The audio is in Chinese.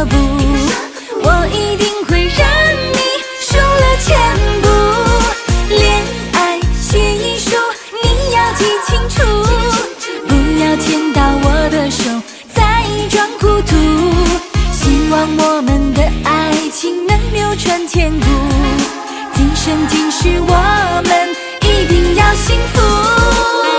步，我一定会让你输了前步。恋爱协议书你要记清楚，不要牵到我的手再装糊涂。希望我们的爱情能流传千古，今生今世我们一定要幸福。